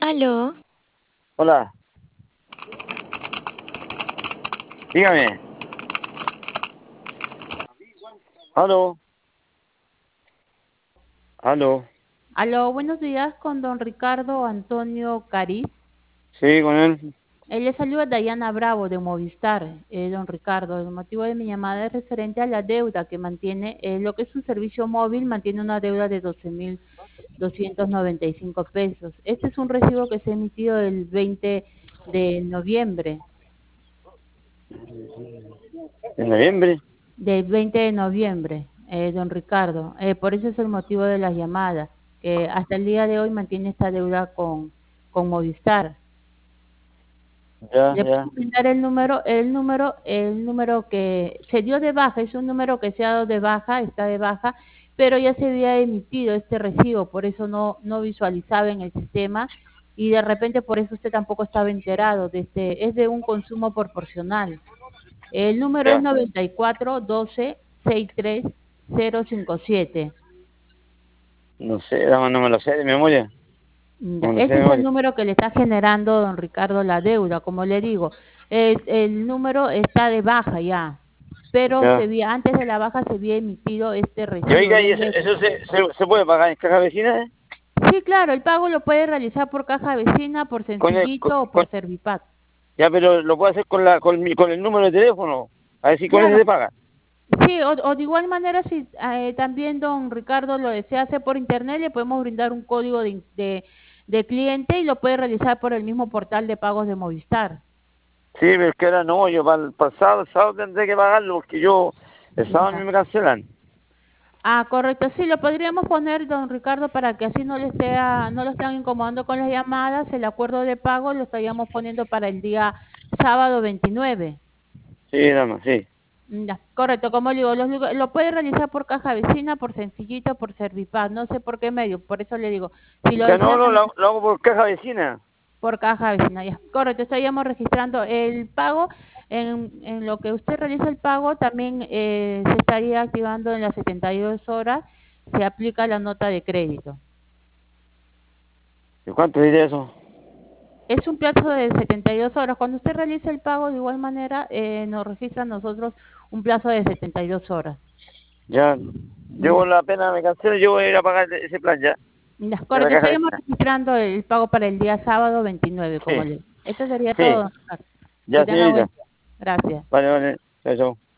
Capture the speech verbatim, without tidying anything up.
Aló, Hola, dígame. Aló, aló. Aló, buenos días con don Ricardo Antonio Cariz. Sí, con él. Él le saluda Dayana Bravo de Movistar. Eh, don Ricardo, el motivo de mi llamada es referente a la deuda que mantiene, eh, lo que es un servicio móvil, mantiene una deuda de doce mil doscientos noventa y cinco pesos. Este es un recibo que se ha emitido el veinte de noviembre, En noviembre. del veinte de noviembre, eh, don Ricardo. Eh, por eso es el motivo de la llamada, que hasta el día de hoy mantiene esta deuda con, con Movistar. Ya, Le ya. puedo brindar el número, el número, el número que se dio de baja, es un número que se ha dado de baja, está de baja, pero ya se había emitido este recibo, por eso no, no visualizaba en el sistema y de repente por eso usted tampoco estaba enterado de este, es de un consumo proporcional. El número es Ya. noventa y cuatro doce sesenta y tres cero cincuenta y siete. No sé, dama, no me lo sé de memoria. Ya, No me lo sé ese de es el memoria. número que le está generando, don Ricardo, la deuda. Como le digo, el, el número está de baja ya, pero se Ya. había, antes de la baja se había emitido este Y recibo. oiga, ¿y eso, Donde, eso se, se, se puede pagar en caja vecina? eh? sí, claro, el pago lo puede realizar por caja vecina, por Con el, con, Sencillito o por con- Servipack. ya, pero lo puedo hacer con la, con mi, con el número de teléfono. A ver si con ese Claro, se paga. sí, o, o de igual manera, si eh, también don Ricardo lo desea hacer por internet, le podemos brindar un código de, de, de cliente y lo puede realizar por el mismo portal de pagos de Movistar. Sí, pero es que ahora no, yo para el pasado, el sábado tendré que pagarlo porque yo, el sábado a mí Ya. me cancelan. Ah, correcto, sí, lo podríamos poner, don Ricardo, para que así no le sea, no lo estén incomodando con las llamadas. El acuerdo de pago lo estaríamos poniendo para el día sábado veintinueve. Sí, dama, sí. Mm, ya, correcto, como le digo, lo, lo puede realizar por caja vecina, por Sencillito, por Servipaz, no sé por qué medio, por eso le digo, si lo Ya no, desea no, lo, lo hago por caja vecina. por caja vecina, ya, correcto, estaríamos registrando el pago. En, en lo que usted realiza el pago, también eh, se estaría activando en las setenta y dos horas, se aplica la nota de crédito. ¿Y cuánto diría eso? Es un plazo de setenta y dos horas. Cuando usted realiza el pago, de igual manera, eh, nos registra a nosotros un plazo de setenta y dos horas. Ya, yo Ya, la pena me cancelo, yo voy a ir a pagar ese plan ya, ya, de la correcto. caja Estaríamos vecina. registrando el pago para el día sábado veintinueve, como Sí, le. Esto sería sí, todo. Que ya tenga buen señorita. día. Gracias. Vale, vale, chao, chao.